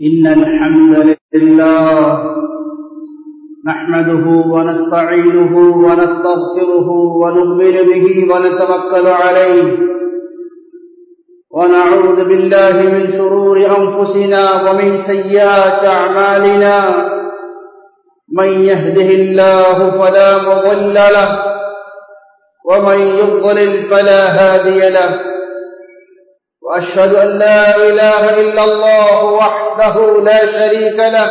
إن الحمد لله نحمده ونستعينه ونستغفره ونؤمن به ونتوكل عليه ونعوذ بالله من شرور أنفسنا ومن سيئات أعمالنا من يهده الله فلا مضل له ومن يضلل فلا هادي له وأشهد أن لا إله إلا الله وحده لا شريك له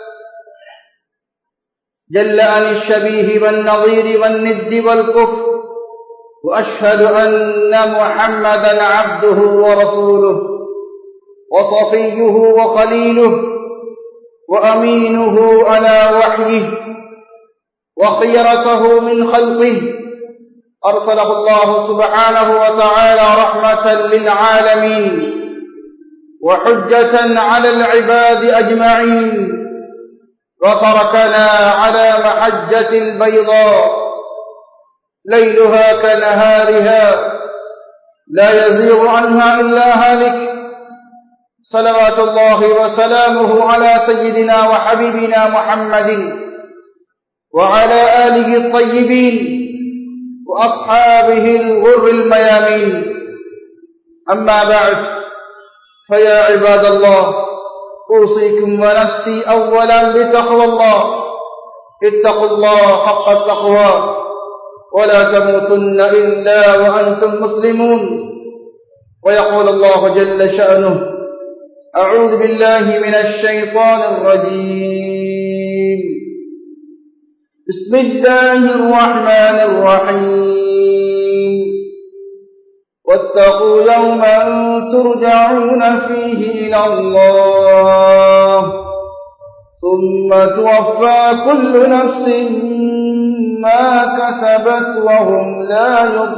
جل عن الشبيه والنظير والند والكفر وأشهد أن محمدا عبده ورسوله وصفيه وخليله وأمينه على وحيه وخيرته من خلقه أرسله الله سبحانه وتعالى رحمة للعالمين وحجة على العباد أجمعين وتركنا على محجة البيضاء ليلها كنهارها لا يزيغ عنها إلا هالك صلوات الله وسلامه على سيدنا وحبيبنا محمد وعلى آله الطيبين وأصحابه الغر الميامين أما بعد فيا عباد الله أوصيكم ونفسي أولا بتقوى الله اتقوا الله حق التقوى ولا تموتن إلا وأنتم مسلمون ويقول الله جل شأنه أعوذ بالله من الشيطان الرجيم بسم الله الرحمن الرحيم واتقوا يوما ترجعون فيه إلى الله ثم توفى كل نفس ما كسبت وهم لا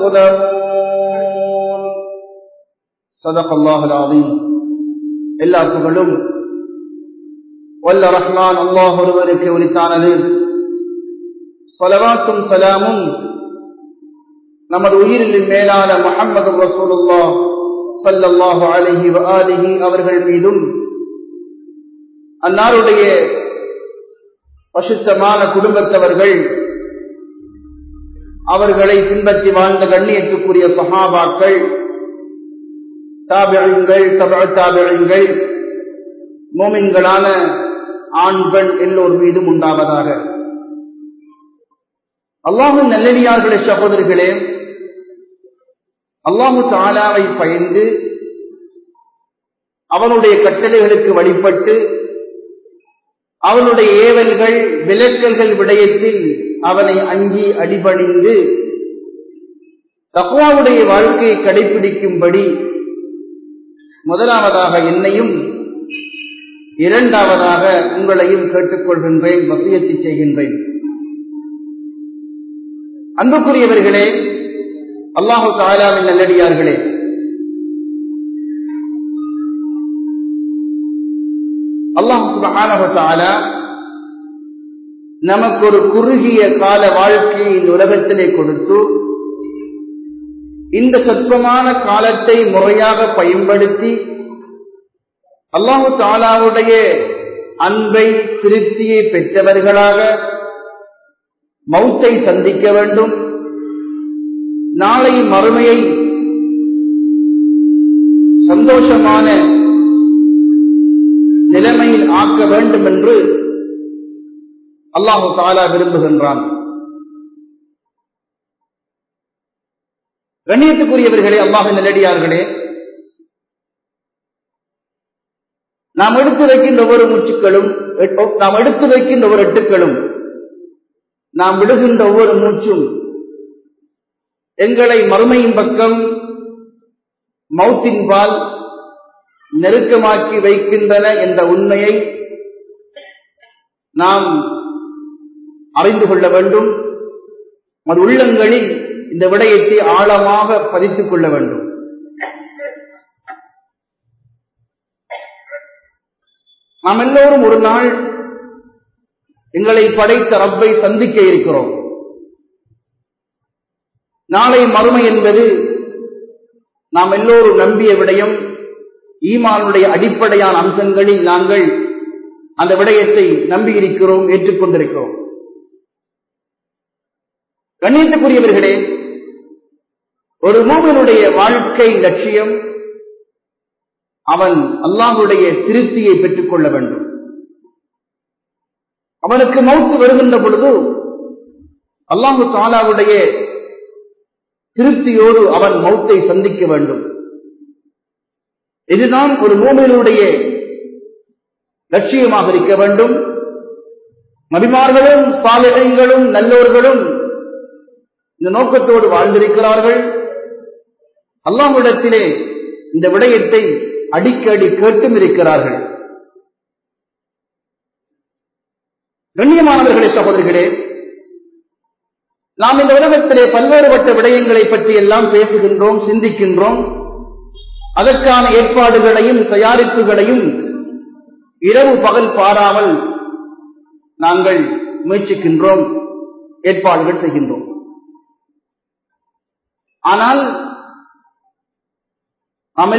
يظلمون صدق الله العظيم எல்லா புகழும் வல்ல ரஹ்மான் அல்லாஹ் ஒருவருக்கு உரித்தானது. ஸலவாத்தும் ஸலாமும் நமது உயிரில் மேலான முஹம்மது ரசூலுல்லாஹ் ஸல்லல்லாஹு அலைஹி வஆலிஹி அவர்கள் மீதும் அன்னாருடைய பரிசுத்தமான குடும்பத்தவர்கள் அவர்களை பின்பற்றி வாழ்ந்த கண்ணியத்துக்குரிய சஹாபாக்கள் தாபிஈன்கள் தபஅ தாபிஈன்கள் முஃமின்களான ஆண் பெண் எல்லோர் மீதும் உண்டாவதாக. அல்லாஹ்வின் நல்லடியார்களே, சகோதரர்களே, அல்லாஹ் தஆலாவை பயந்து அவனுடைய கட்டளைகளுக்கு வழிபட்டு அவனுடைய ஏவல்கள் விலக்கல்கள் விடயத்தில் அவனை அஞ்சி அடிபணிந்து தக்வாவுடைய வாழ்க்கையை கடைபிடிக்கும்படி முதலாவதாக என்னையும் இரண்டாவதாக உங்களையும் கேட்டுக்கொள்கின்றேன், வசியத்தை செய்கின்றேன். அன்புக்குரியவர்களே, அல்லாஹ் தஆலாவின் நல்லடியார்களே, அல்லாஹ் சுப்ஹானஹு வ தஆலா நமக்கு ஒரு குறுகிய கால வாழ்க்கையை உலகத்திலே கொடுத்து இந்த சொற்பமான காலத்தை முறையாக பயன்படுத்தி அல்லாஹ் தஆலாவுடைய அன்பை திருப்தியை பெற்றவர்களாக மௌத்தை சந்திக்க வேண்டும், நாளை மறுமையை சந்தோஷமான நிலைமையில் ஆக்க வேண்டும் என்று அல்லாஹ் தஆலா விரும்புகின்றான். கண்ணியத்துக்குரியவர்களே, அல்லாஹ்வின் நல்லடியார்களே, நாம் எடுத்து வைக்கின்ற ஒவ்வொரு மூச்சுக்களும், நாம் எடுத்து வைக்கின்ற ஒவ்வொரு எட்டுக்களும், நாம் விடுகின்ற ஒவ்வொரு மூச்சும் எங்களை மறுமையின் பக்கம் மௌத்தின்பால் நெருக்கமாக்கி வைக்கின்றன என்ற உண்மையை நாம் அறிந்து கொள்ள வேண்டும். அது உள்ளங்களில் இந்த விடயத்தை ஆழமாக பதித்துக் கொள்ள வேண்டும். நாம் எல்லோரும் ஒரு நாள் எங்களை படைத்த ரப்பை சந்திக்க இருக்கிறோம். நாளை மறுமை என்பது நாம் எல்லோரும் நம்பிய விடயம். ஈமானுடைய அடிப்படையான அம்சங்களில் நாங்கள் அந்த விடயத்தை நம்பியிருக்கிறோம், ஏற்றுக்கொண்டிருக்கிறோம். கண்ணியத்துக்குரியவர்களே, ஒரு மூமினுடைய வாழ்க்கை லட்சியம் அவன் அல்லாஹ்வுடைய திருப்தியை பெற்றுக் கொள்ள வேண்டும். அவனுக்கு மௌத் வருகின்ற பொழுது அல்லாஹ் தஆலாவுடைய திருப்தியோடு அவன் மௌத்தை சந்திக்க வேண்டும். இதுதான் ஒரு மூமினுடைய லட்சியமாக இருக்க வேண்டும். நபிமார்களும் சாலிஹீன்களும் நல்லோர்களும் இந்த நோக்கத்தோடு வாழ்ந்திருக்கிறார்கள். அல்லாஹ்விடத்திலே இந்த விடயத்தை அடிக்கடி கேட்டும் இருக்கிறார்கள். கண்ணியமானவர்களே, சகோதரர்களே, நாம் இந்த உலகத்திலே பல்வேறுபட்ட விடயங்களை பற்றி எல்லாம் பேசுகின்றோம், சிந்திக்கின்றோம். அதற்கான ஏற்பாடுகளையும் தயாரிப்புகளையும் இரவு பகல் பாராமல் நாங்கள் முயற்சிக்கின்றோம், ஏற்பாடுகள் செய்கின்றோம். ஆனால் நாம்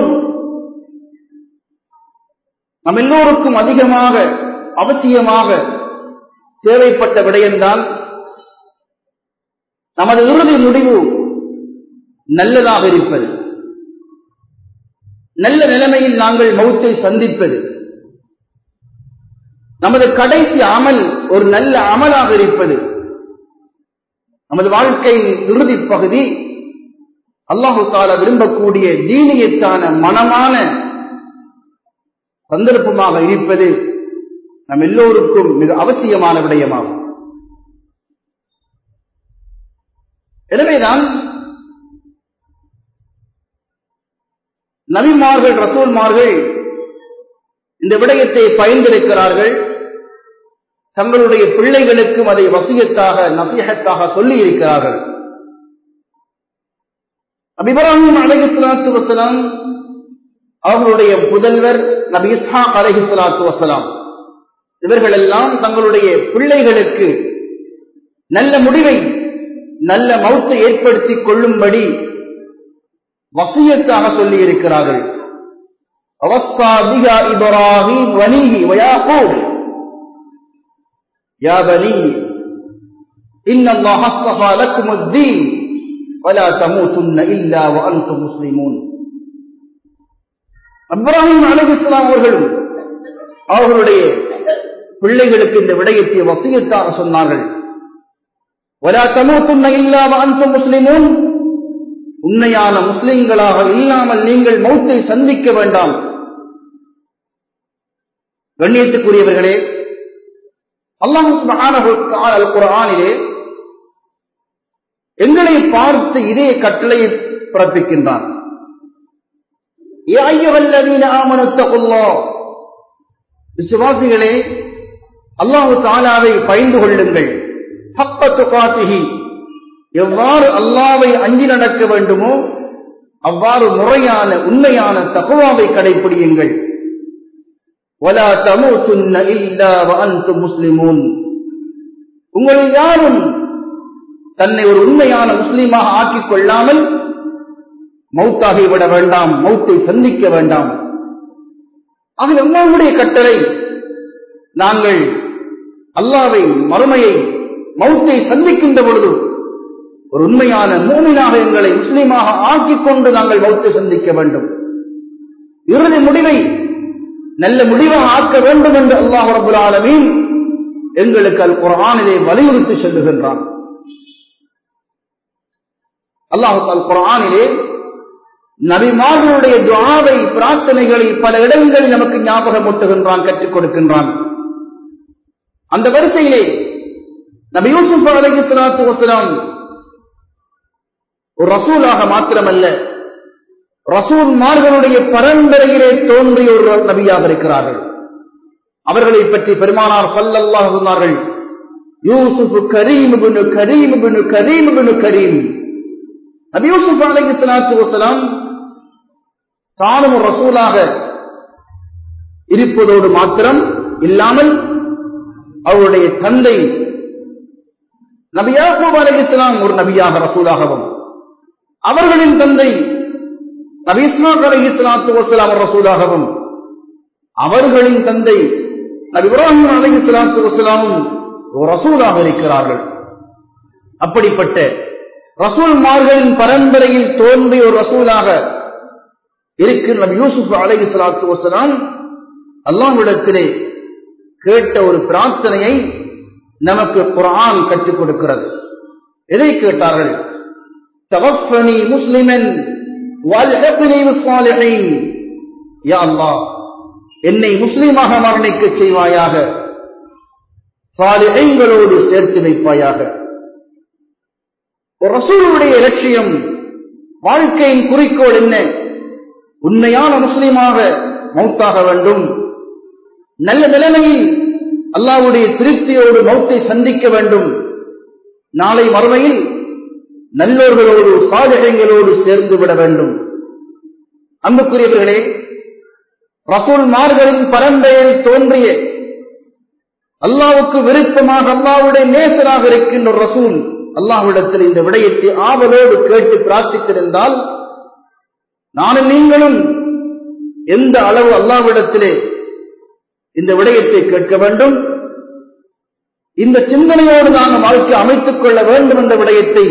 எல்லோருக்கும் அதிகமாக அவசியமாக தேவைப்பட்ட விடயம்தான் நமது இறுதி முடிவு நல்லதாக இருப்பது, நல்ல நிலைமையில் நாங்கள் மௌத்தை சந்திப்பது, நமது கடைசி அமல் ஒரு நல்ல அமலாக இருப்பது. நமது வாழ்க்கையின் இறுதி பகுதி அல்லாஹு தஆலா விரும்பக்கூடிய தீனியத்தான மனமான சந்தர்ப்பமாக இருப்பது நம் எல்லோருக்கும் மிக அவசியமான விடயமாகும். எனவேதான் நபிமார்கள், ரசூல்மார்கள் இந்த விடயத்தை பயந்திருக்கிறார்கள். தங்களுடைய பிள்ளைகளுக்கும் அதை வசியத்தாக, நசீஹத்தாக சொல்லி இருக்கிறார்கள். இப்ராஹிம் அலைஹிஸ்ஸலாத்து வஸ்ஸலாம் அவர்களுடைய புதல்வர் நபி இஸ்ஹாக் அலைஹிஸ்ஸலாத்து வஸ்ஸலாம் இவர்கள் எல்லாம் தங்களுடைய பிள்ளைகளுக்கு நல்ல முடிவை, நல்ல மௌத்தை ஏற்படுத்திக் கொள்ளும்படி வசியத்தாக சொல்லி இருக்கிறார்கள். அவஸ்ஸா பிஹா இப்ராஹீம் வனிஹி வயாக்கூப் யா பனி இன்னல்லாஹ அஸ்தஃபா லக்குமுத்-தீன் வலா தமூதுன்ன இல்லா வஅன்தும் முஸ்லிமூன். இப்ராஹிம் அலைஹிஸ்ஸலாம் அவர்களுடைய பிள்ளைகளுக்கு இந்த விடயத்தை வசியத்தாக சொன்னார்கள். வலா தமூதுன்ன இல்லா வஅன்தும் முஸ்லிமூன், உண்மையான முஸ்லிம்களாக இல்லாமல் நீங்கள் மௌத்தை சந்திக்க வேண்டாம். கண்ணியத்துக்குரியவர்களே, அல்லாஹ் சுப்ஹானஹு வ தஆலா அல் குர்ஆனிலே எங்களை பார்த்து இதே கட்டளையை பிறப்பிக்கின்றான். யா அய்யுஹல்லதீன ஆமனு தகுல்லாஹ், விசுவாசிகளே அல்லாஹ் தஆலாவை பயந்து கொள்ளுங்கள். ஹக்க துகாத்திஹி, எவ்வாறு அல்லாஹ்வை அஞ்சி நடக்க வேண்டுமோ அவ்வாறு முறையான உண்மையான தக்வாவை கடைபிடியுங்கள். வலா தமூதுன்ன இல்லா வஅன்தும் முஸ்லிமூன், உங்களில் யாரும் தன்னை ஒரு உண்மையான முஸ்லீமாக ஆக்கிக் கொள்ளாமல் மௌத்தாகிவிட வேண்டாம், மௌத்தை சந்திக்க வேண்டாம். ஆக நம்முடைய கட்டளை, நாங்கள் அல்லாஹ்வை, மறுமையை, மௌத்தை சந்திக்கின்ற பொழுது ஒரு உண்மையான மூமினாக எங்களை முஸ்லீமாக ஆக்கிக் கொண்டு நாங்கள் மௌத்தை சந்திக்க வேண்டும். இறுதி முடிவை நல்ல முடிவாக ஆக்க வேண்டும் என்று அல்லாஹ் ரப்பல் ஆலமீன் எங்களுக்கு அல் குர்ஆனிலே வலியுறுத்தி சொல்லுகின்றான். அல்லாஹ் அல் குர்ஆனிலே நபிமார்களுடைய துஆவை, பிரார்த்தனைகளை பல இடங்களில் நமக்கு ஞாபகமூட்டுகின்றான், கற்றுக் கொடுக்கின்றான். அந்த வரிசையிலே நபி யூசுப் அலைஹிஸ்ஸலாத்து வஸ்ஸலாம் ஒரு ரசூலாக மாத்திரமல்ல, ரசூல்மார்களுடைய பரம்பரையிலே தோன்றிய ஒரு நபியாக இருக்கிறார்கள். அவர்களை பற்றி பெருமானார் ஸல்லல்லாஹு அலைஹி சொன்னார்கள், யூசுப் கரீம் இப்னு கரீம் இப்னு கரீம் இப்னு கரீம். நபி யூசுப் அலைஹிஸ்ஸலாத்து வஸ்ஸலாம் தானும் ஒரு ரசூலாக இருப்பதோடு மாத்திரம் இல்லாமல் அவருடைய தந்தை நபி யாக்கூப் அலைஹிஸ்ஸலாம் ஒரு நபியாக, ரசூலாகவும், அவர்களின் தந்தை நபி இஸ்மாக் அலைஹிஸ்ஸலாத்து வஸ்ஸலாம் ரசூலாகவும், அவர்களின் தந்தை நபி இப்ராஹிம் அலைஹிஸ்ஸலாத்து வஸலாம் ஒரு ரசூலாக இருக்கிறார்கள். அப்படிப்பட்ட ரசூல்மார்களின் பரம்பரையில் தோன்றிய ஒரு ரசூலாக இருக்கிற நபி யூசுப் அலைஹிஸ்ஸலாத்து வஸலாம் அல்லாஹ்விடத்திலே கேட்ட ஒரு பிரார்த்தனையை நமக்கு குர்ஆன் கற்றுக் கொடுக்கிறது. எதை கேட்டார்கள்? தவஃபனி முஸ்லிமன் வல்ஹிக்னி பிஸ்ஸாலிஹீன். யா அல்லாஹ், என்னை முஸ்லிமாக மரணிக்க செய்வாயாக, சாலிஹீன்களோடு சேர்த்து வைப்பாயாக. ஒரு ரசூலுடைய லட்சியம், வாழ்க்கையின் குறிக்கோள் என்ன? உண்மையான முஸ்லிமாக மௌத்தாக வேண்டும், நல்ல நிலைமையில் அல்லாஹ்வுடைய திருப்தியோடு மௌத்தை சந்திக்க வேண்டும், நாளை மறுமையில் நல்லோர்களோடு சாலிஹீன்களோடு சேர்ந்து விட வேண்டும். அன்புக்குரியவர்களே, ரசூல்மார்களின் பரம்பரையில் தோன்றிய அல்லாஹ்வுக்கு விருப்பமாக அல்லாஹ்வுடைய நேசராக இருக்கின்ற ஒரு ரசூல் அல்லாஹ்விடத்தில் இந்த விடயத்தை ஆவலோடு கேட்டு பிரார்த்தித்திருந்தால், நானும் நீங்களும் எந்த அளவு அல்லாஹ்விடத்திலே இந்த விடயத்தை கேட்க வேண்டும், இந்த சிந்தனையோடு நாங்கள் வாழ்க்கை அமைத்துக் கொள்ள வேண்டும் என்ற விடயத்தை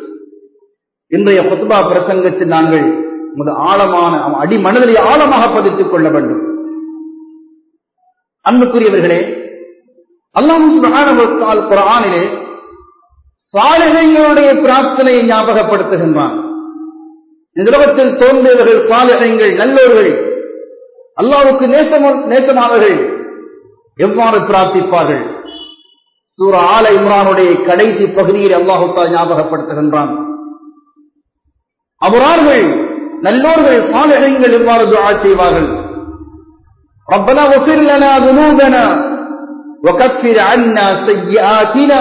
இன்றைய குத்பா பிரசங்கத்தில் நாங்கள் ஆழமான அடிமனதிலே ஆழமாக பதித்துக் கொள்ள வேண்டும். அன்புக்குரியவர்களே, அல்லாஹ் சுப்ஹானஹு வ தஆலா குர்ஆனிலே சாலிஹீன்களுடைய பிரார்த்தனையை ஞாபகப்படுத்துகின்றான். இந்த உலகத்தில் தோன்றியவர்கள் சாலிஹீன்கள், நல்லோர்கள், அல்லாஹ்வுக்கு நேசமானவர்கள் எவ்வாறு பிரார்த்திப்பார்கள்? சூரா ஆல இம்ரானுடைய கடைசி பகுதியில் அல்லாஹ் தஆலா ஞாபகப்படுத்துகின்றான். அபரார்கள், நல்லோர்கள், சாலிஹீன்கள் எவ்வாறு துஆ செய்வார்கள்? ரப்பனா வஃபிர் லனா ذنوبنا وكفر عنا سيئاتنا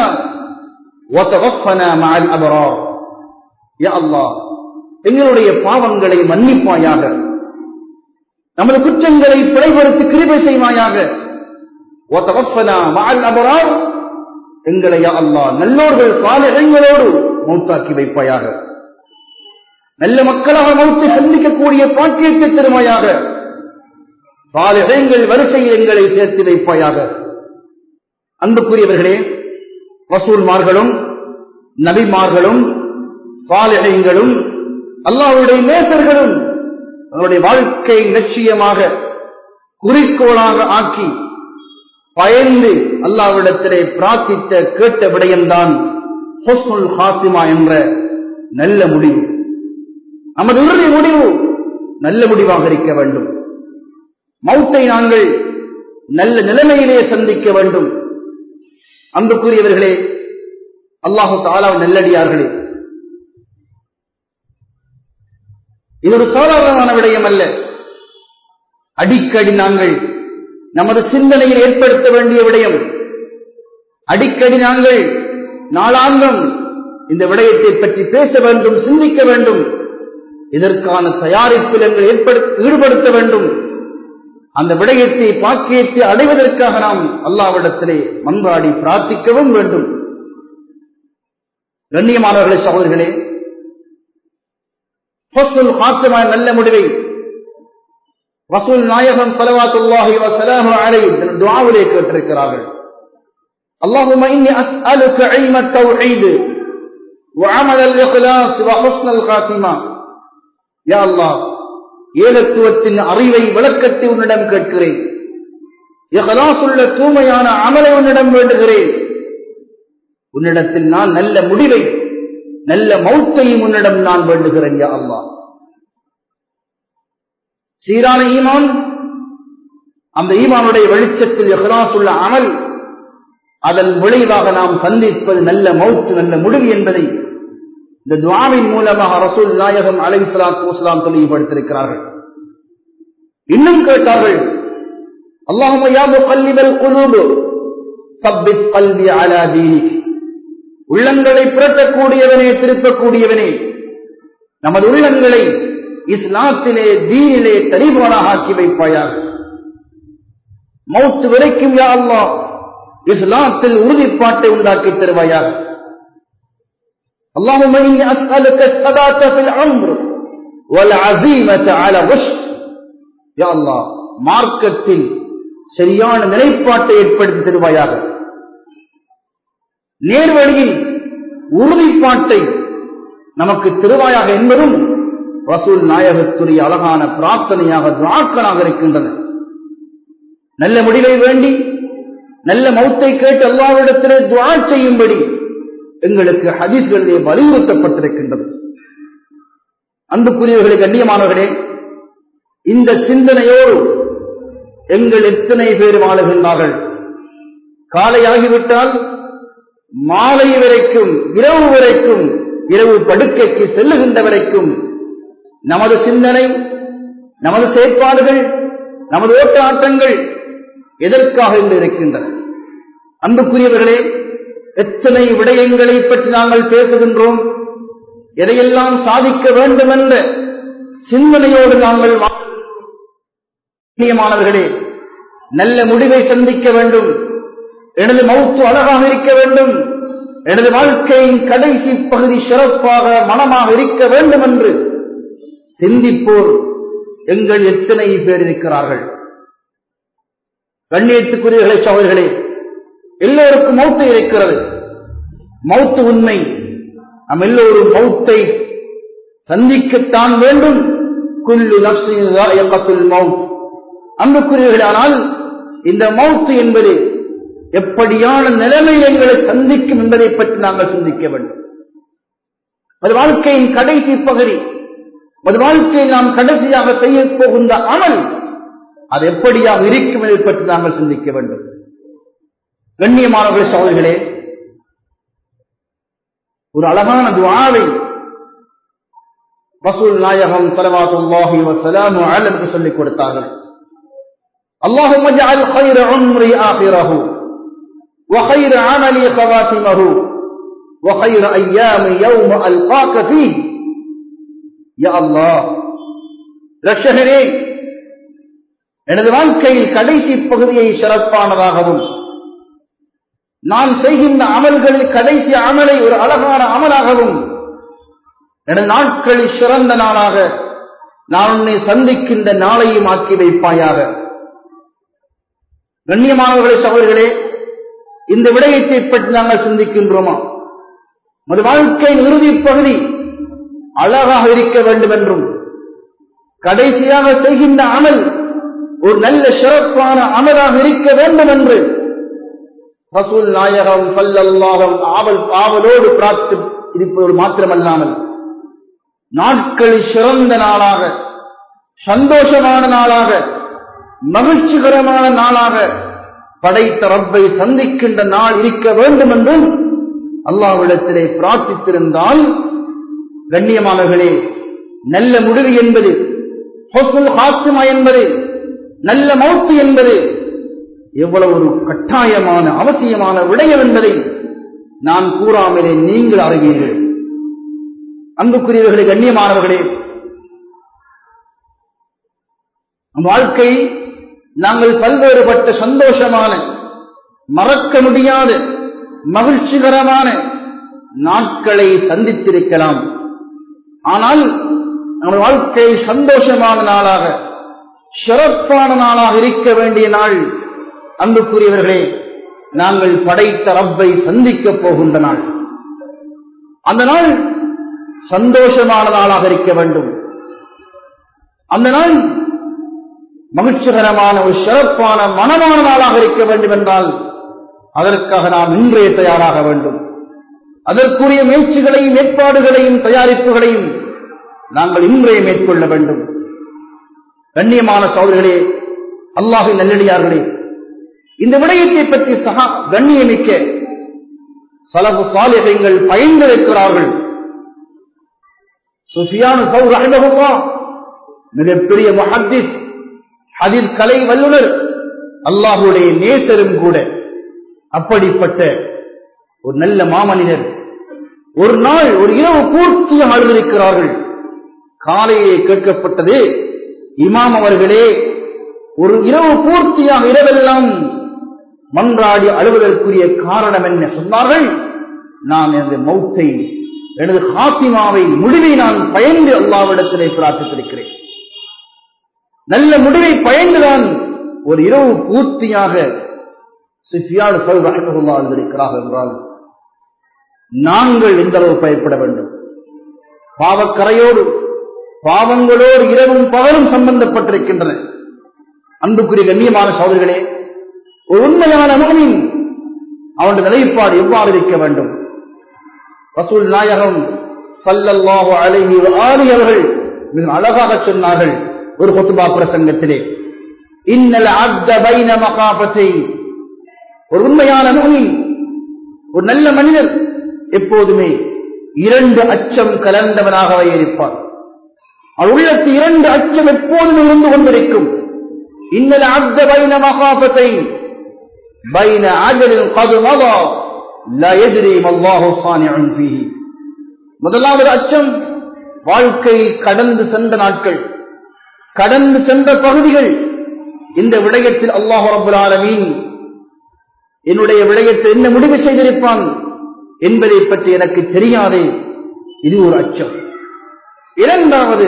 وتوفنا مع الابرار. யா அல்லாஹ், எங்களுடைய பாவங்களை மன்னிப்பாயாக, நமது குற்றங்களை பிழைபடுத்தி கிருபை செய்வாயாக. وتوفنا مع الابرار, எங்களை யா அல்லாஹ் நல்லோர்கள் சாலிஹீன்களோடு மௌத்தாக்கி வைப்பாயாக, நல்ல மக்களாக மௌத்தை சந்திக்கக்கூடிய பாக்கியத்தை தருவாயாக, சாலிஹீன்கள் வரிசையில் எங்களை சேர்த்து வைப்பாயாக. அன்புக்குரியவர்களே, ரசூல்மார்களும் நபிமார்களும் சாலிஹீன்களும் அல்லாஹ்வுடைய நேசர்களும் அவருடைய வாழ்க்கை லட்சியமாக குறிக்கோளாக ஆக்கி பயந்து அல்லாஹ்விடத்திலே பிரார்த்தித்த கேட்ட விடயம்தான் ஹுஸ்னுல் ஹாத்திமா என்ற நல்ல முடிவு. நமது இறுதி முடிவு நல்ல முடிவாக இருக்க வேண்டும். மௌத்தை நாங்கள் நல்ல நிலைமையிலே சந்திக்க வேண்டும். அன்புக்குரியவர்களே, அல்லாஹு தஆலா நல்லடியார்களே, இது ஒரு சாதாரணமான விடயம் அல்ல. அடிக்கடி நாங்கள் நமது சிந்தனையில் ஏற்படுத்த வேண்டிய விடயம். அடிக்கடி நாங்கள் நாளாந்தம் இந்த விடயத்தை பற்றி பேச வேண்டும், சிந்திக்க வேண்டும். இதற்கான தயாரிப்பில் எங்கள் ஈடுபடுத்த வேண்டும். அந்த விடயத்தை பாக்கியத்தை அடைவதற்காக நாம் அல்லாஹ்விடத்திலே மன்றாடி பிரார்த்திக்கவும் வேண்டும். கண்ணியமானவர்களே, சகோதரர்களே, ஹுஸ்னுல் ஹாத்திமா நல்ல முடிவை ரசூல் நாயகம் ஸல்லல்லாஹு வஸல்லம் அலைஹி துஆவிலே கேட்டிருக்கிறார்கள். அல்லாஹும்ம இன்னி அஸ்அலுக இல்ம தௌஹீத் வ அமல் அல்-இக்லாஸ் வ ஹுஸ்னுல் ஹாத்திமா. யா அல்லாஹ், ஏகத்துவத்தின் அறிவை விளக்கத்தை உன்னிடம் கேட்கிறேன், இக்லாஸுள்ள தூய்மையான அமலை உன்னிடம் வேண்டுகிறேன். உன்னிடத்தில் நான் நல்ல முடிவை, நல்ல மௌத்தையும் உன்னிடம் நான் வேண்டுகிறேன். யா அல்லாஹ், சீரான ஈமான், அந்த ஈமானுடைய வெளிச்சத்தில் இக்லாஸுள்ள அமல், அதன் விளைவாக நாம் சந்திப்பது நல்ல மௌத், நல்ல முடிவு என்பதை இந்த துஆவின் மூலமாக ரசூல் நாயகம் அலைஹிஸ்ஸலாத்து வஸலாம் தெளிவுபடுத்தியிருக்கிறார்கள். இன்னும் கேட்டார்கள், அல்லாஹும்ம யா முகல்லிபல் குலூப் ஸப்பித் கல்பி அலா தீனிக். உள்ளங்களை புரட்டக்கூடியவனே, திருப்பக்கூடியவனே, நமது உள்ளங்களை இஸ்லாத்திலே, தீனிலே தெளிவானாக ஆக்கி வைப்பாயாக. மௌத் வரைக்கும் யா அல்லாஹ் இஸ்லாத்தில் உறுதிப்பாட்டை உண்டாக்கி தருவாயாக. اللهم إني أسألك الثبات في العمر والعزيمة على الرشد. يا الله, மார்க்கத்தில் சரியான நிலைப்பாட்டை ஏற்படுத்தி தருவாயாக. நேர்வழியில் உறுதிப்பாட்டை நமக்கு தருவாயாக என்பதும் ரசூல் நாயகத்துடைய அழகான பிரார்த்தனையாக துஆக்களாக இருக்கின்றன. நல்ல முடிவை வேண்டி நல்ல மௌத்தை கேட்டு அல்லாஹ்விடத்திலே துஆ செய்யும்படி எங்களுக்கு ஹதீஸ்களிலே வலியுறுத்தப்பட்டிருக்கின்றது. அன்புக்குரியவர்களே, கண்ணியமானவர்களே, இந்த சிந்தனையோடு எங்கள் எத்தனை பேர் வாழுகின்றார்கள்? காலையாகிவிட்டால் மாலை வரைக்கும், இரவு வரைக்கும், இரவு படுக்கைக்கு செல்லுகின்ற வரைக்கும் நமது சிந்தனை, நமது செயற்பாடுகள், நமது ஓட்ட ஆட்டங்கள் எதற்காக இன்று இருக்கின்றன? அன்புக்குரியவர்களே, எத்தனை விடயங்களை பற்றி நாங்கள் பேசுகின்றோம். எதையெல்லாம் சாதிக்க வேண்டும் என்ற சிந்தனையோடு நாங்கள் மாணவர்களே, நல்ல முடிவை சந்திக்க வேண்டும், எனது மௌத்து அழகாக இருக்க வேண்டும், எனது வாழ்க்கையின் கடைசி பகுதி சிறப்பாக மனமாக இருக்க வேண்டும் என்று சிந்திப்போர் எங்கள் எத்தனை பேர் இருக்கிறார்கள்? கண்ணியத்துக்குரியவர்களே, சகோதரர்களே, எல்லோருக்கும் மௌத்து இருக்கிறது. மௌத்து உண்மை. நாம் எல்லோரும் மௌத்தை சந்திக்கத்தான் வேண்டும். குல்லு நஃப்ஸின் ذائقத்துல் மௌத். அன்புக்குரியவர்களே, ஆனால் இந்த மௌத்து என்பது எப்படியான நிலைமையில் எங்களை சந்திக்கும் என்பதை பற்றி நாங்கள் சிந்திக்க வேண்டும். அது வாழ்க்கையின் கடைசி பகுதி. அது வாழ்க்கையில் நாம் கடைசியாக செய்ய போகின்ற அமல் அது எப்படியாக இருக்கும் என்பதை பற்றி நாங்கள் சிந்திக்க வேண்டும். கண்ணியமானவர்களே, சகோதரர்களே, ஒரு அழகான துஆவை ரசூல் நாயகம் ஸல்லல்லாஹு வஸல்லம் அலைஹி சொல்லிக் கொடுத்தார்கள். அல்லாஹும்ம ஜஅல் கைர உம்ரி ஆகிரஹு வ கைர அமலி கவாத்திமஹு வ கைர அய்யாமி யௌம அல்காக ஃபீஹ். யா அல்லாஹ், ரட்சகரே, எனது வாழ்க்கையில் கடைசி பகுதியை சிறப்பானதாகவும், நான் செய்கின்ற அமல்களில் கடைசி அமலை ஒரு அழகான அமலாகவும், எனது நாட்களில் சிறந்த நாளாக நான் உன்னை சந்திக்கின்ற நாளையும் ஆக்கி வைப்பாயாக. கண்ணியமானவர்களே, சகோதரர்களே, இந்த விடயத்தை பற்றி நாங்கள் சிந்திக்கின்றோமா? நமது வாழ்க்கையின் இறுதி பகுதி அழகாக இருக்க வேண்டும் என்றும், கடைசியாக செய்கின்ற அமல் ஒரு நல்ல சிறப்பான அமலாக இருக்க வேண்டும் என்று ரசூல் நாயகம் ஸல்லல்லாஹு ஆவலோடு பிரார்த்தி இருப்பது மாத்திரமல்லாமல், நாட்களில் சிறந்த நாளாக, சந்தோஷமான நாளாக, மகிழ்ச்சிகரமான நாளாக படைத்த ரப்பை சந்திக்கின்ற நாள் இருக்க வேண்டும் என்றும் அல்லாஹ்விடத்திலே பிரார்த்தித்திருந்தால், கண்ணியமானவர்களே, நல்ல முடிவு என்பது, ஹுஸ்னுல் ஹாத்திமா என்பது, நல்ல மௌத்து என்பது எவ்வளவு ஒரு கட்டாயமான அவசியமான விடயம் என்பதை நான் கூறாமலே நீங்கள் அறிவீர்கள். அன்புக்குரியவர்களே, கண்ணியமானவர்களே, வாழ்க்கை நாங்கள் பல்வேறுபட்ட சந்தோஷமான, மறக்க முடியாத, மகிழ்ச்சிகரமான நாட்களை சந்தித்திருக்கலாம். ஆனால் நமது வாழ்க்கை சந்தோஷமான நாளாக, சிறப்பான நாளாக இருக்க வேண்டிய நாள், அன்புக்குரியவர்களே, நாங்கள் படைத்த ரப்பை சந்திக்க போகின்ற நாள். அந்த நாள் சந்தோஷமான நாளாக இருக்க வேண்டும். அந்த நாள் மகிழ்ச்சிகரமான ஒரு சிறப்பான மனமான நாளாக இருக்க வேண்டும் என்றால் அதற்காக நாம் இன்றே தயாராக வேண்டும். அதற்குரிய முயற்சிகளையும் ஏற்பாடுகளையும் தயாரிப்புகளையும் நாங்கள் இன்றே மேற்கொள்ள வேண்டும். கண்ணியமான சகோதரர்களே, அல்லாஹ்வின் நல்லடியார்களே, இந்த விடயத்தை பற்றி கண்ணியமிக்க ஸலஃபு ஸாலிஹீன்கள் பயந்திருக்கிறார்கள். சுஃபியான் ஸௌரி ரஹிமஹுல்லாஹ் மிகப்பெரிய முஹத்திஸ், ஹதீஸ் கலை வல்லுனர், அல்லாஹ்வுடைய நேசரும் கூட. அப்படிப்பட்ட ஒரு நல்ல மாமனிதர் ஒரு நாள் ஒரு இரவு பூர்த்தியாக அழுதிருக்கிறார்கள். காலையே கேட்கப்பட்டது, இமாம் அவர்களே, ஒரு இரவு பூர்த்தியாக இரவெல்லாம் மன்றாடி அழுவதற்குரிய காரணம் என்ன? சொன்னார்கள், நான் எனது மௌத்தை, எனது ஹாத்திமாவை, முடிவை நான் பயந்து அல்லாஹ்விடத்திலே பிரார்த்தித்திருக்கிறேன். நல்ல முடிவை பயந்துதான் ஒரு இரவு பூர்த்தியாக சுஃபியான் ஸௌரி ரஹ்மத்துல்லாஹி அலைஹி இருக்கிறார்கள் என்றால் நாங்கள் எந்த அளவு பயப்பட வேண்டும்? பாவக்கரையோடு பாவங்களோடு இரவும் பகலும் சம்பந்தப்பட்டிருக்கின்றன. அன்புக்குரிய கண்ணியமான சகோதரர்களே, ஒரு உண்மையான முஃமின் அவனுடைய நிலைப்பாடு எவ்வாறு இருக்க வேண்டும்? ரசூல் நாயகம் ஸல்லல்லாஹு அலைஹி வஆலிஹி அவர்கள் மிக அழகாக சொன்னார்கள் ஒரு குத்பா பிரசங்கத்திலே, இன்னல் அப்த பைன மகாபத்தைன், ஒரு உண்மையான முஃமின், ஒரு நல்ல மனிதர் எப்போதுமே இரண்டு அச்சம் கலந்தவனாகவே இருப்பார். அவர் உள்ளத்தில் இரண்டு அச்சம் எப்போதுமே இருந்து கொண்டிருக்கும். இன்னல் அப்த பைன மகாபத்தைன் பைன அஜலின் கத் மதா லா யத்ரி மல்லாஹு ஸானிஉன் ஃபீஹி. முதலாவது அச்சம் வாழ்க்கை கடந்து சென்ற நாட்கள், கடந்து சென்ற பகுதிகள். இந்த விடயத்தில் அல்லாஹ் ரப்பல் ஆலமீன் என்னுடைய விடயத்தில் என்ன முடிவு செய்திருப்பான் என்பதை பற்றி எனக்கு தெரியாதே, இது ஒரு அச்சம். இரண்டாவது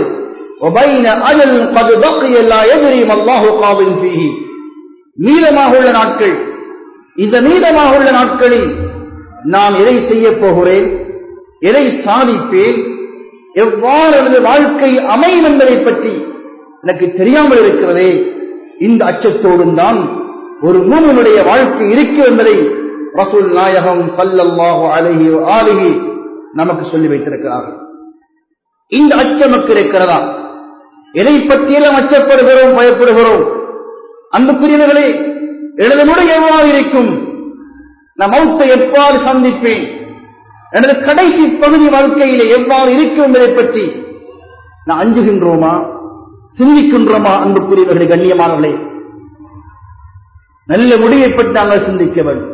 மீதமாக உள்ள நாட்கள், இந்த மீதமாக உள்ள நாட்களில் நான் எதை செய்ய போகிறேன், எதை சாதிப்பேன், எவ்வாறு எனது வாழ்க்கை அமையும் என்பதை பற்றி எனக்கு தெரியாமல் இருக்கிறதே. இந்த அச்சத்தோடும் தான் ஒரு மூமினுடைய வாழ்க்கை இருக்கு என்பதை ரசூல் நாயகம் ஸல்லல்லாஹு அலைஹி வஆலிஹி நமக்கு சொல்லி வைத்திருக்கிறார்கள். இந்த அச்சம் நமக்கு இருக்கிறதா? எதை பற்றியெல்லாம் அச்சப்படுகிறோம், பயப்படுகிறோம்? அன்புக்குரியவர்களே, எனது முறை எவ்வாறு இருக்கும்? நான் மௌத்தை எவ்வாறு சந்திப்பேன்? எனது கடைசி பகுதி வாழ்க்கையிலே எவ்வாறு இருக்கும் என்பதை பற்றி நான் அஞ்சுகின்றோமா, சிந்திக்கின்றோமா? அன்புக்குரியவர்களே, கண்ணியமானவர்களே, நல்ல முடிவை பற்றி நாங்கள் சிந்திக்க வேண்டும்.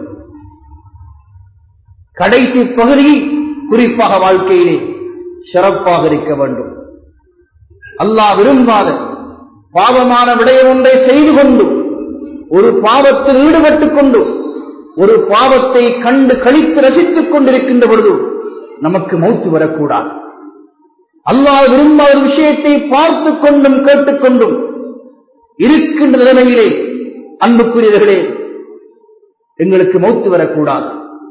கடைசி பகுதி குறிப்பாக வாழ்க்கையிலே சிறப்பாக இருக்க வேண்டும். அல்லாஹ் விரும்பாத பாவமான விடயம் ஒன்றை செய்து கொண்டு, ஒரு பாவத்தில் ஈடுபட்டுக் கொண்டு, ஒரு பாவத்தை கண்டு கழித்து ரசித்துக் கொண்டிருக்கின்ற பொழுது நமக்கு மௌத்து வரக்கூடாது. அல்லாஹ் விரும்பாத விஷயத்தை பார்த்துக் கொண்டும் கேட்டுக்கொண்டும் இருக்கின்ற நிலைமையிலே அன்புக்குரியவர்களே எங்களுக்கு மௌத்து வரக்கூடாது.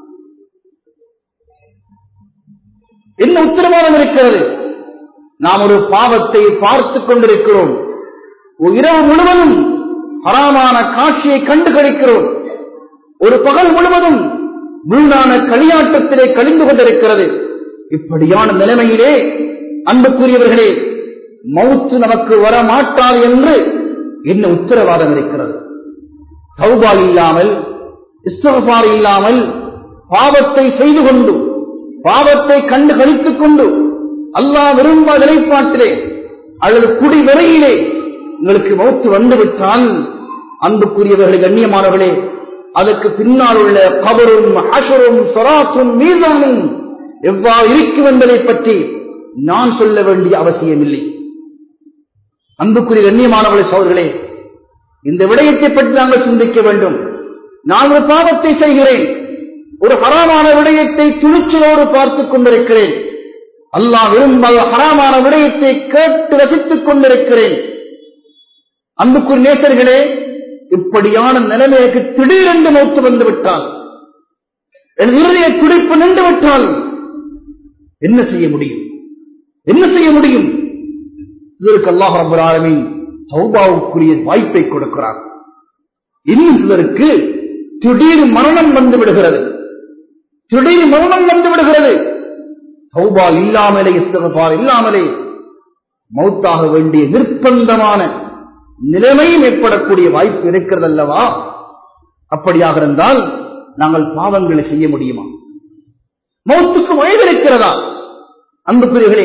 என்ன உத்தரவாதம் இருக்கிறது? நாம் ஒரு பாவத்தை பார்த்துக் கொண்டிருக்கிறோம், இரவு முழுவதும் ஹராமான காட்சியை கண்டு கழிக்கிறோம், ஒரு பகல் முழுவதும் வீணான களியாட்டத்திலே கழிந்து கொண்டிருக்கிறது. இப்படியான நிலைமையிலே அன்புக்குரியவர்களே மௌத்து நமக்கு வரமாட்டாது என்று என்ன உத்தரவாதம் இருக்கிறது? தௌபா இல்லாமல், இஸ்திக்ஃபார் இல்லாமல், பாவத்தை செய்து கொண்டு, பாவத்தை கண்டு கழித்துக் கொண்டு, அல்லாஹ் விரும்பாத நிலைப்பாட்டிலே அல்லது குடி வரையிலே உங்களுக்கு மௌத்து வந்துவிட்டால் அன்புக்குரியவர்களே, கண்ணியமானவர்களே, அதற்கு பின்னால் உள்ள கபரும் ஹஷரும் ஸிராத்தும் மீசானும் எவ்வாறு இருக்கும் என்பதை பற்றி நான் சொல்ல வேண்டிய அவசியமில்லை. அன்புக்குரிய கண்ணியமானவர்களே, சகோதரர்களே, இந்த விடயத்தை பற்றி நாங்கள் சிந்திக்க வேண்டும். நான் ஒரு பாவத்தை செய்கிறேன், ஒரு ஹராமான விடயத்தை துணிச்சலோடு பார்த்துக் கொண்டிருக்கிறேன், அல்லாஹ் விரும்பாத ஹராமான விடயத்தை கேட்டு ரசித்துக் கொண்டிருக்கிறேன். அன்புக்குரிய நேசர்களே, இப்படியான நிலைமைக்கு திடீரென்று மௌத்து வந்துவிட்டால், என் இதய துடிப்பு நின்று விட்டால் என்ன செய்ய முடியும்? என்ன செய்ய முடியும்? இதற்கு அல்லாஹ் ரப்பல் ஆலமீன் தௌபாவுக்குரிய வாய்ப்பை கொடுக்கிறார். இன்னும் சிலருக்கு திடீர் மரணம் வந்து விடுகிறது, திடீர் மரணம் வந்து விடுகிறது. தௌபா இல்லாமலே, இஸ்திக்ஃபார் இல்லாமலே மௌத்தாக வேண்டிய நிர்பந்தமான நிலைமையும் ஏற்படக்கூடிய வாய்ப்பு இருக்கிறது அல்லவா? அப்படியாக இருந்தால் நாங்கள் பாவங்களை செய்ய முடியுமா? மௌத்துக்கு வயது இருக்கிறதா? அன்புக்குரியவர்களே,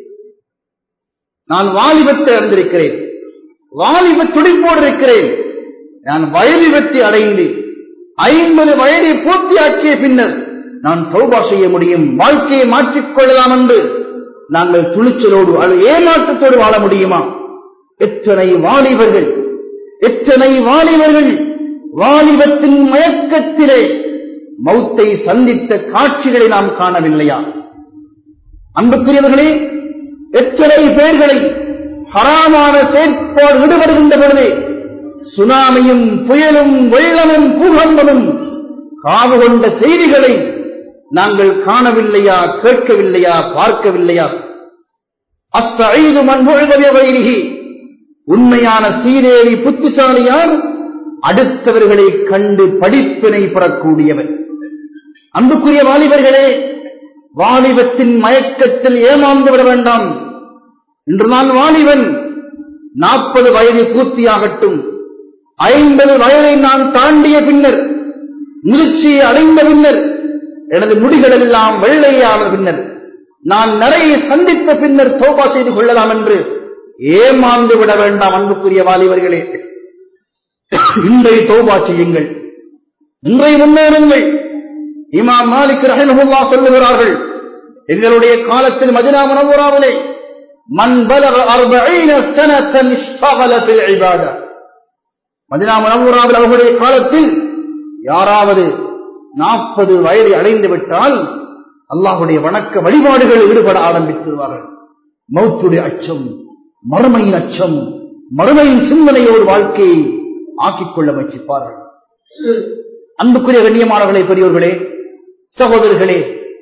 நான் வாலிபத்தை அடைந்திருக்கிறேன், வாலிப துடிப்போடு இருக்கிறேன். நான் வயது வெற்றி அடைந்து 50 வயதை பூர்த்தியாக்கிய பின்னர் நான் தௌபா செய்ய முடியும், வாழ்க்கையை மாற்றிக்கொள்ளலாம் என்று நாங்கள் துணிச்சலோடு அல்லது ஏமாற்றத்தோடு வாழ முடியுமா? எத்தனை வாலிபர்கள், எத்தனை வாலிபர்கள் வாலிபத்தின் மயக்கத்திலே மௌத்தை சந்தித்த காட்சிகளை நாம் காணவில்லையா? அன்புக்குரியவர்களே, எத்தனை பேர்களை ஹராமான செயற்பாடு ஈடுபடுகின்ற பொழுது சுனாமியும் புயலும் வெள்ளமும் பூகம்பமும் காவு கொண்ட செய்திகளை நாங்கள் காணவில்லையா, கேட்கவில்லையா, பார்க்கவில்லையா? அஸ்ஸஈது மன் புஇத பிகைரிஹி, உண்மையான சீரேவி புத்திசாலியார் அடுத்தவர்களை கண்டு படிப்பினை பெறக்கூடியவர். அன்புக்குரிய வாலிபர்களே, வாலிபத்தின் மயக்கத்தில் ஏமாந்து விட வேண்டாம். இன்று நான் வாலிபன், 40 வயது பூர்த்தியாகட்டும், 50 வயதை நான் தாண்டிய பின்னர், முதிர்ச்சியை அடைந்த பின்னர், எனது முடிகள் எல்லாம் வெள்ளையான பின்னர், நான் நிறைய சந்தித்த பின்னர் தௌபா செய்து கொள்ளலாம் என்று ஏமாந்து விட வேண்டாம். அன்புக்குரிய வாலிபர்களே, இன்றைய தௌபா செய்யுங்கள், இன்றைய முன்னேறுங்கள். இமாம் மாலிக் ரஹிமஹுல்லாஹ் சொல்லுகிறார்கள், எங்களுடைய காலத்தில் மதீனா முனவ்வராவிலே மன் பலக 40 சனத்தன் இஷ்தகல ஃபில் இபாதா, மதீனா முனவ்வராவில் அவர்களுடைய காலத்தில் யாராவது 40 வயதை அடைந்து விட்டால் அல்லாஹ்வுடைய வணக்க வழிபாடுகளில் ஈடுபட ஆரம்பித்துவார்கள். மௌத்துடைய அச்சம், மறுமையின் அச்சம், மறுமையின் சிந்தனையோடு வாழ்க்கையை ஆக்கிக் கொள்ள முயற்சிப்பார்கள். அன்புக்குரிய கண்ணியமானவர்களே, பெரியோர்களே, சகோதரர்களே,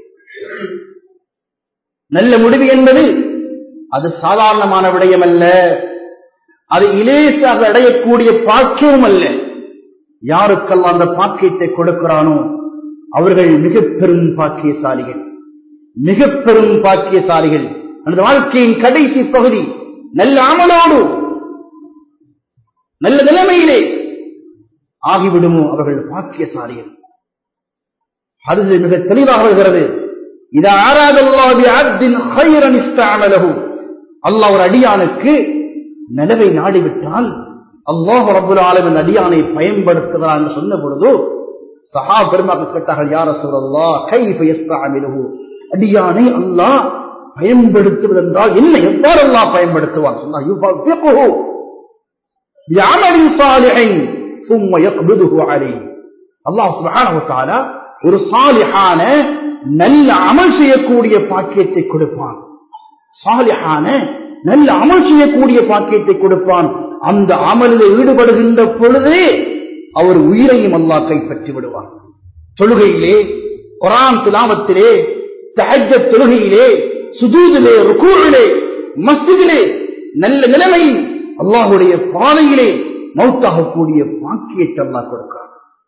நல்ல முடிவு என்பது அது சாதாரணமான விடயம் அல்ல, அது இலேசாக அடையக்கூடிய பாக்கியம் அல்ல. யாருக்கெல்லாம் அந்த பாக்கியத்தை கொடுக்கிறானோ அவர்கள் மிக பெரும் பாக்கியசாலிகள், மிக பெரும் பாக்கியசாலிகள். அந்த வாழ்க்கையின் கடைசி பகுதி நல்ல அமலோடு நல்ல நிலைமையிலே ஆகிவிடுமோ அவர்கள் பாக்கியசாலிகள். அது மிக தெளிவாக வருகிறது. இதா ஆராதல்லாஹு பிஅப்தின் கைரன் இஸ்தஅமலஹு, அல்லாஹ் ஒரு அடியானுக்கு நலவை நாடிவிட்டால் அல்லாஹ் ரப்பல் ஆலமீன் அடியானை பயன்படுத்துகிறார் என்று சொன்ன பொழுது சஹாபா பெருமக்கள் கேட்டார்கள், யா ரசூலல்லாஹ் கைஃப யஸ்தஅமிலுஹு, அடியானை அல்லாஹ் பயன்படுத்துவது என்றால் என்ன, எவ்வாறு அல்லாஹ் பயன்படுத்துவான்? சொன்னார், யுஃபக்கிஹு பிஅமலின் ஸாலிஹின் ثم يقبضه عليه. அல்லாஹ் சுப்ஹானஹு வ தஆலா ஒரு சாலிஹான நல்ல அமல் செய்யக்கூடிய பாக்கியத்தை கொடுப்பான். சாலிஹான நல்ல அமல் செய்யக்கூடிய பாக்கியத்தை கொடுப்பான். அந்த அமலில் ஈடுபடுகின்ற பொழுதே அவர் உயிரையும் அல்லாஹ் கைப்பற்றி விடுவார். தொழுகையிலே, குர்ஆன் திலாவத்திலே, தஹஜ்ஜத் தொழுகையிலே, சுஜூதிலே, ருகூஇலே, மஸ்ஜிதிலே நல்ல நிலைமையில் அல்லாஹ்வுடைய பாதையிலே மௌத்தாகக்கூடிய பாக்கியத்தை அல்லாஹ் கொடுக்கிறார்.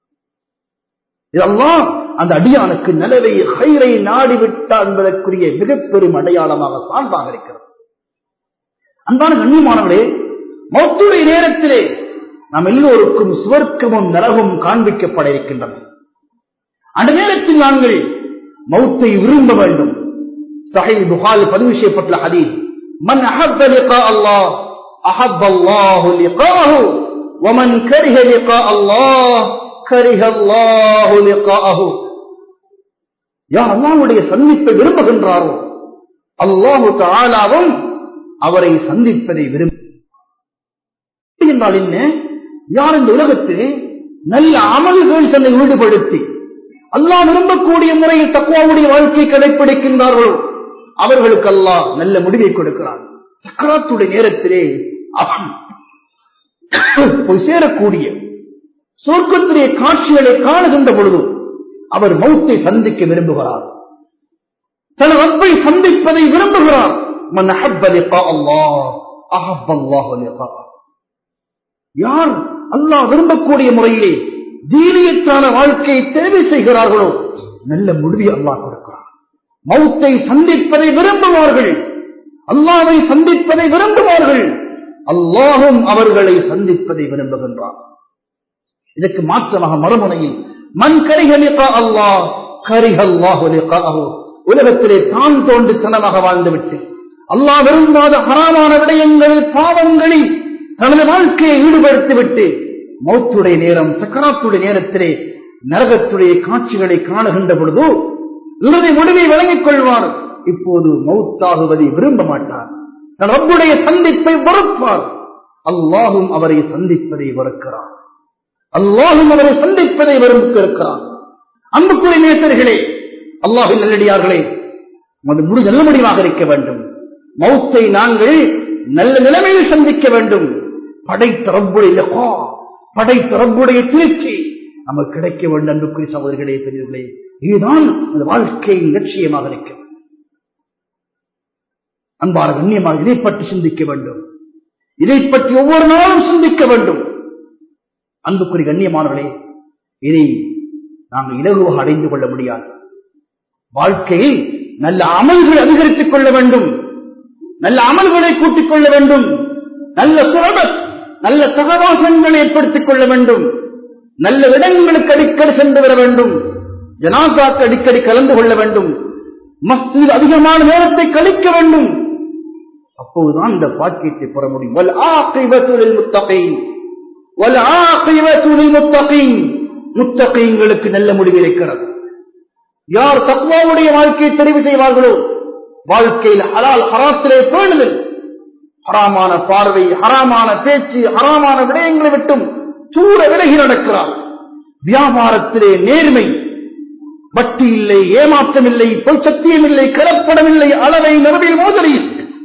இதெல்லாம் அந்த அடியானுக்கு நிலவை கைரை நாடிவிட்டார் என்பதற்குரிய மிக பெரும் அடையாளமாக சான்றாக இருக்கிறது. அன்பான கண்ணியமானவர்களே, மௌத்துடைய நேரத்திலே நாம் எல்லோருக்கும் சுவர்க்கமும் நரகமும் காண்பிக்கப்பட இருக்கின்றன. அந்த நேரத்தில் நாங்கள் மௌத்தை விரும்ப வேண்டும். சஹீஹ் புகாரி பதிவு செய்யப்பட்ட ஹதீஸ், மன் அஹப்ப லிகா அல்லாஹ் அஹப்ப அல்லாஹு லிகாஹு வமன் கரிஹ லிகா அல்லாஹ் கரிஹ அல்லாஹு லிகாஹு. யார் அல்லாஹ்வுடைய சந்திப்பை விரும்புகின்றாரோ அல்லாஹ் தஆலாவும் அவரை சந்திப்பதை விரும்புகின்றார். என்ன, யார் இந்த உலகத்திலே நல்ல அமல்கள் தன்னை ஈடுபடுத்தி அல்லாஹ் விரும்பக்கூடிய முறையில் தக்வாவுடைய வாழ்க்கை கடைபிடிக்கின்றார்களோ அவர்களுக்கு அல்லாஹ் நல்ல முடிவை கொடுக்கிறார். சக்கராத்துடைய நேரத்திலே அவன் போய் சேரக்கூடிய சொர்க்கத்திலே காட்சிகளை காணுகின்ற பொழுது அவர் மௌத்தை சந்திக்க விரும்புகிறார், தன் ரப்பை சந்திப்பதை விரும்புகிறார். மன் அஹப்ப லிகா அல்லாஹ் அஹப்ப அல்லாஹு லிகாஹு. யார் அல்லாஹ் விரும்பக்கூடிய முறையிலே தீனியத்தான வாழ்க்கையை தேவை செய்கிறார்களோ நல்ல முடிவை அல்லாஹ் கொடுக்கிறார். மௌத்தை சந்திப்பதை விரும்புவார்கள், அல்லாஹ்வை சந்திப்பதை விரும்புவார்கள், அல்லாஹும் அவர்களை சந்திப்பதை விரும்புகின்றார். இதற்கு மாற்றமாக மறுமுனையில் மன் கரிஹ லிகா அல்லாஹ் கரிஹ அல்லாஹு லிகாஹு, உலகத்திலே தான் தோன்றித்தனமாக வாழ்ந்துவிட்டு அல்லாஹ் விரும்பாத ஹராமான விடயங்களில் பாவங்களில் தனது வாழ்க்கையை ஈடுபடுத்திவிட்டு மௌத்துடைய நேரம் சக்கராத்துடைய நேரத்திலே நரகத்துடைய காட்சிகளை காணுகின்ற பொழுது இறுதி முடிவை வழங்கிக் கொள்வார். இப்போது மௌத்தாகுவதை விரும்ப மாட்டார், தன் ரப்புடைய சந்திப்பை வெறுப்பார். அல்லாஹும் அவரை சந்திப்பதை வெறுக்கிறார், அல்லாஹும் அவரை சந்திப்பதை வெறுக்கிறார். அன்புக்குரிய நேசர்களே, அல்லாஹ்வின் நல்லடியார்களே, நல்ல முடிவாக இருக்க வேண்டும். மௌத்தை நாங்கள் நல்ல நிலைமையில் சந்திக்க வேண்டும். படைத்த ரப்புடைய லிகா, படைத்த ரப்புடைய திருச்சி நமக்கு கிடைக்க வேண்டும். அன்புக்குரிய சகோதரர்களே, பெரியவர்களே, இதுதான் அந்த வாழ்க்கையின் லட்சியமாக இருக்கிறது. அன்பான கண்ணியமாக இதை பற்றி சிந்திக்க வேண்டும். இதை பற்றி ஒவ்வொரு நாளும் சிந்திக்க வேண்டும். அன்புக்குரிய கண்ணியமானவர்களே, இதை நாங்கள் இலகுவாக அடைந்து கொள்ள முடியாது. வாழ்க்கையில் நல்ல அமல்களை அதிகரித்துக் கொள்ள வேண்டும். நல்ல அமல்களை கூட்டிக் கொள்ள வேண்டும். நல்ல சுரபத், நல்ல சகவாசங்களை ஏற்படுத்திக் கொள்ள வேண்டும். நல்ல இடங்களுக்கு அடிக்கடி சென்று வர வேண்டும். ஜனாசாக்கு அடிக்கடி கலந்து கொள்ள வேண்டும். மஸ்ஜிதில் அதிகமான நேரத்தை கழிக்க வேண்டும். அப்போதுதான் இந்த பாக்கியத்தை பெற முடியும். முத்தகீன்களுக்கு நல்ல முடிவு இருக்கிறது. யார் தக்வாவுடைய வாழ்க்கையை தெரிவு செய்வார்களோ, வாழ்க்கையில் ஹலால் ஹராத்திலே பேணுதல், ஹராமான பார்வை, ஹராமான பேச்சு, ஹராமான விடயங்களை விட்டும் தூர விலகி நடக்கிறார். வியாபாரத்திலே நேர்மை, வட்டி இல்லை, ஏமாற்றம் இல்லை, பொய் சத்தியம் இல்லை, கலப்படம் இல்லை, அளவை நிறுவில் மோதல்,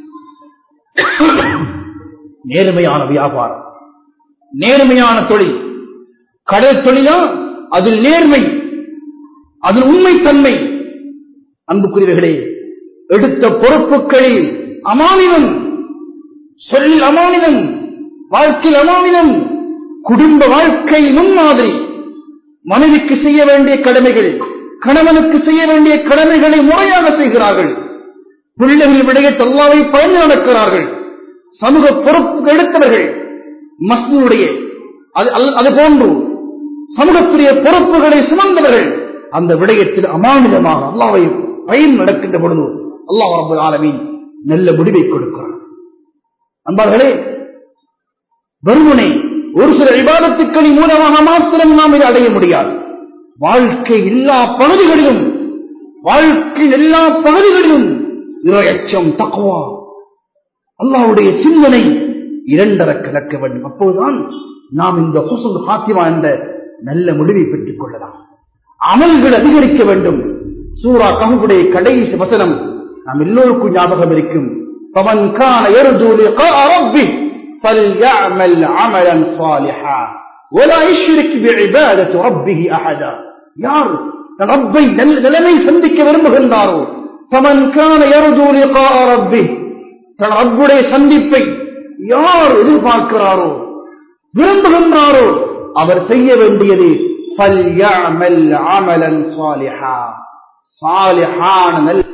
நேர்மையான வியாபாரம், நேர்மையான தொழில். கடல் தொழிலா அதில் நேர்மை, அதில் உண்மைத்தன்மை. அன்புக்குரியவர்களே, எடுத்த பொறுப்புகளில் அமானிதம், சொல்லில் அமானிதம், வாழ்க்கையில் அமானிதம். குடும்ப வாழ்க்கை முன்மாதிரி. மனைவிக்கு செய்ய வேண்டிய கடமைகள், கணவனுக்கு செய்ய வேண்டிய கடமைகளை முறையாக செய்கிறார்கள். பிள்ளைகள் விடையை அல்லாஹ்வை பயந்து நடக்கிறார்கள். சமூக பொறுப்பு எடுத்தவர்கள், மஸ்ஜிதுடைய அதுபோன்று சமூகத்துடைய பொறுப்புகளை சுமந்தவர்கள் அந்த விடயத்தில் அமானிதமாக அல்லாஹ்வை பயந்து நடக்கின்ற பொழுது அல்லாஹ் ரப்பல் ஆலமீன் நல்ல முடிவை கொடுக்கிறார். அன்பார்களே, வெறுமனே ஒரு சில இபாதத்துக்களின் மூலமாக மாத்திரம் நாம் இதை அடைய முடியாது. வாழ்க்கை எல்லா பகுதிகளிலும், வாழ்க்கையில் எல்லா பகுதிகளிலும் இறையச்சம், தக்வா, அல்லாஹ்வுடைய சிந்தனை இரண்டர கலக்க வேண்டும். அப்போதுதான் நாம் இந்த ஹுஸ்னுல் ஹாத்திமா என்ற நல்ல முடிவை பெற்றுக் கொள்ளலாம். அமல்கள் அதிகரிக்க வேண்டும். சூரா கஹ்ஃபுடைய கடைசி வசனம் நாம் எல்லோருக்கும் ஞாபகம் இருக்கும். فَمَنْ كَانَ يَرْجُو لِقَاءَ رَبِّهِ فَلْيَعْمَلْ عَمَلًا صَالِحًا وَلَا يُشْرِكْ بِعِبَادَةِ رَبِّهِ أَحَدًا. யார் ரப்பை நிலைமை சந்திக்க விரும்புகின்றாரோ, فَمَنْ كَانَ يَرْجُو لِقَاءَ رَبِّهِ, தன் ரப்புடைய சந்திப்பை யார் எதிர்பார்க்கிறாரோ, விரும்புகின்றாரோ, அவர் செய்ய வேண்டியது فَلْيَعْمَلْ عَمَلًا صَالِحًا, சாலிஹான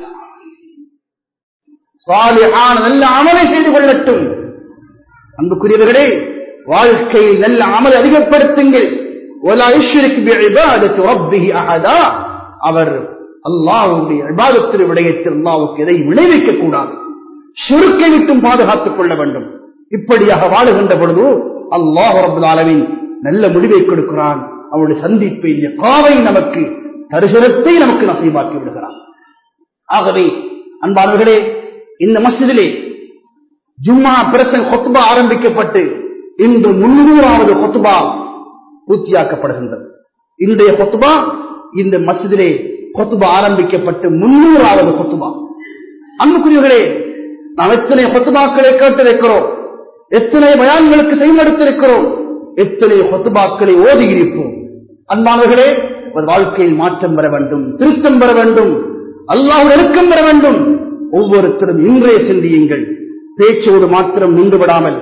நல்ல அமலை செய்து கொள்ளட்டும். அன்புக்குரியவர்களே, வாழ்க்கையில் நல்ல அமலை அதிகப்படுத்துங்கள். وَلَا يُشْرِكْ بِعِبَادَةِ رَبِّهِ أَحَدًا, அவர் அல்லாஹ்வுடைய இபாதத்தின் விடயத்தில் அல்லாஹ்வுக்கு எதை விளைவிக்க கூடாது, ஷிர்க்கை விட்டும் பாதுகாத்துக் கொள்ள வேண்டும். இப்படியாக வாழுகின்ற பொழுது அல்லாஹ் ரப்பல் ஆலமீன் நல்ல முடிவை கொடுக்கிறான். அவருடைய சந்திப்பை, காவை நமக்கு, தரிசனத்தை நமக்கு நசீபாக்கி விடுகிறான். ஆகவே அன்பானவர்களே, இந்த மஸ்ஜிதிலே ஜும்மா பிரசங்க ஹுத்பா ஆரம்பிக்கப்பட்டு இன்று 300வது ஹுத்பா பூர்த்தியாக்கப்படுகின்றது. இன்றைய ஹுத்பா இந்த மஸ்ஜிதிலே ஹுத்பா ஆரம்பிக்கப்பட்டு 300வது ஹுத்பா. அன்புக்குரியவர்களே, நாம் எத்தனை ஹுத்பாக்களை கேட்டிருக்கிறோம், எத்தனை பயான்களுக்கு செய்யப்படுத்திருக்கிறோம், எத்தனை ஹுத்பாக்களை ஓதி இருப்போம். அன்பானவர்களே, ஒரு வாழ்க்கையில் மாற்றம் பெற வேண்டும், திருத்தம் பெற வேண்டும், அல்லாஹ்வுடைய நெருக்கம் பெற வேண்டும். ஒவ்வொருத்தரும் இன்றே சிந்தியுங்கள். பேச்சோடு மாத்திரம் நின்று விடாமல்,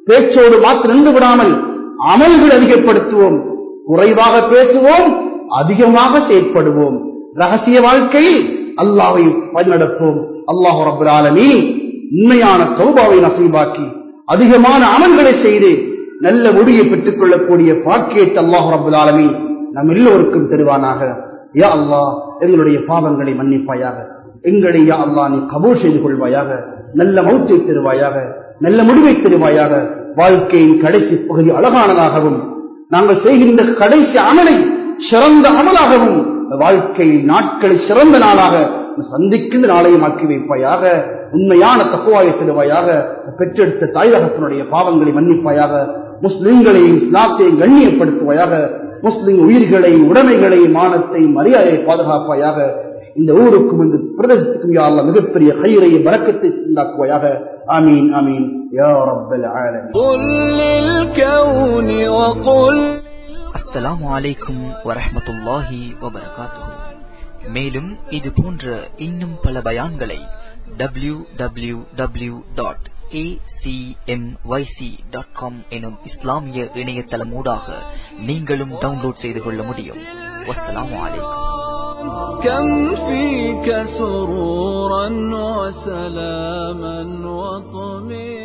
அமல்கள் அதிகப்படுத்துவோம். குறைவாக பேசுவோம், அதிகமாக செயற்படுவோம். ரகசிய வாழ்க்கையில் அல்லாஹ்வை வழிநடப்போம். அல்லாஹ் ரப்பல் ஆலமீன் உண்மையான தௌபாவை நசீபாக்கி அதிகமான அமல்களை செய்து நல்ல முடிவை பெற்றுக் கொள்ளக்கூடிய பாக்கியத்தை அல்லாஹ் ரப்பல் ஆலமீன் நம் எல்லோருக்கும் தருவானாக. யா அல்லாஹ், எங்களுடைய பாவங்களை மன்னிப்பாயாக. எங்களை யா அல்லாஹ் நீ கபூல் செய்து கொள்வாயாக. நல்ல மௌத்தை தருவாயாக, நல்ல முடிவை தருவாயாக. வாழ்க்கையின் கடைசி பகுதி அழகானதாகவும், நாங்கள் செய்கின்ற கடைசி அமலை சிறந்த அமலாகவும், வாழ்க்கையில் நாட்களை சிறந்த நாளாக சந்திக்கின்ற நாளையும் ஆக்கி வைப்பாயாக. உண்மையான தக்குவாயை தருவாயாக. பெற்றெடுத்த தாயகத்தினுடைய பாவங்களை மன்னிப்பாயாக. முஸ்லிம்களையும் இஸ்லாத்தையும் கண்ணியப்படுத்துவாயாக. முஸ்லிம் உயிர்களை, உடைமைகளை, மானத்தை, மரியாதையை பாதுகாப்பாயாக. இந்த ஊருக்கும் இந்த பிரதேசத்துக்கும் யா அல்லாஹ் மிகப்பெரிய கைரை பரக்கத்தை உண்டாக்குவாயாக. ஆமீன், ஆமீன். யா ரப்பல் ஆலமீன். குல் லில் கௌனி வ குல். அஸ்ஸலாமு அலைக்கும் வரஹ்மத்துல்லாஹி வபரகாத்துஹு. மேலும் இது போன்ற இன்னும் பல பயான்களை www.acmyc.com எனும் இஸ்லாமிய இணையதளம் ஊடாக நீங்களும் டவுன்லோட் செய்து கொள்ள முடியும். வஸ்ஸலாமு அலைக்கும். كم فيك سرورا وسلاما وطمئنانا